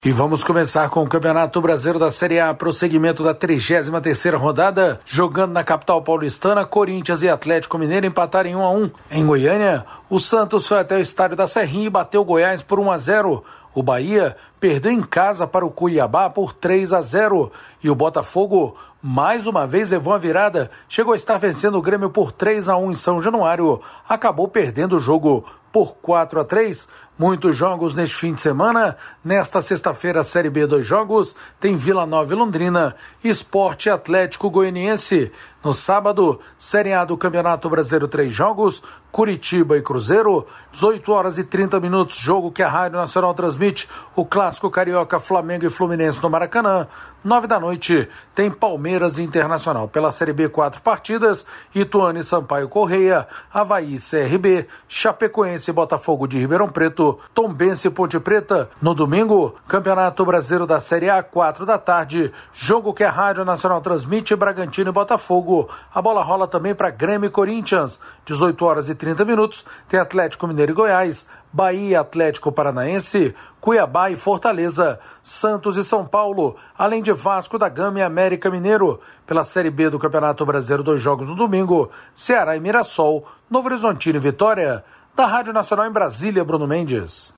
E vamos começar com o Campeonato Brasileiro da Série A, prosseguimento da 33ª rodada, jogando na capital paulistana. Corinthians e Atlético Mineiro empataram em 1-1. Em Goiânia, o Santos foi até o estádio da Serrinha e bateu o Goiás por 1-0. O Bahia perdeu em casa para o Cuiabá por 3-0. E o Botafogo, mais uma vez, levou a virada. Chegou a estar vencendo o Grêmio por 3-1 em São Januário. Acabou perdendo o jogo por 4-3. Muitos jogos neste fim de semana. Nesta sexta-feira, Série B, 2 jogos. Tem Vila Nova e Londrina, Sport e Atlético Goianiense. No sábado, Série A do Campeonato Brasileiro, 3 jogos. Curitiba e Cruzeiro, 18h30, jogo que a Rádio Nacional transmite. O clássico carioca, Flamengo e Fluminense no Maracanã. 9h tem Palmeiras e Internacional. Pela Série B, 4 partidas. Ituano e Sampaio Correia, Avaí e CRB, Chapecoense e Botafogo de Ribeirão Preto, Tombense e Ponte Preta. No domingo, Campeonato Brasileiro da Série A, 4h, jogo que a Rádio Nacional transmite, Bragantino e Botafogo. A bola rola também para Grêmio e Corinthians. 18h30, tem Atlético Mineiro e Goiás, Bahia e Atlético Paranaense, Cuiabá e Fortaleza, Santos e São Paulo, além de Vasco da Gama e América Mineiro. Pela Série B do Campeonato Brasileiro, 2 jogos no domingo, Ceará e Mirassol, Novo Horizontino e Vitória. Da Rádio Nacional em Brasília, Bruno Mendes.